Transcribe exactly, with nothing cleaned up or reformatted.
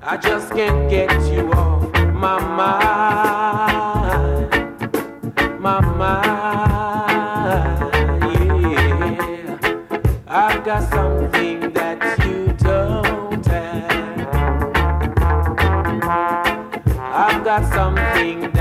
I just can't get you off my mind, my mind, yeah. I've got something that you don't have. I've got something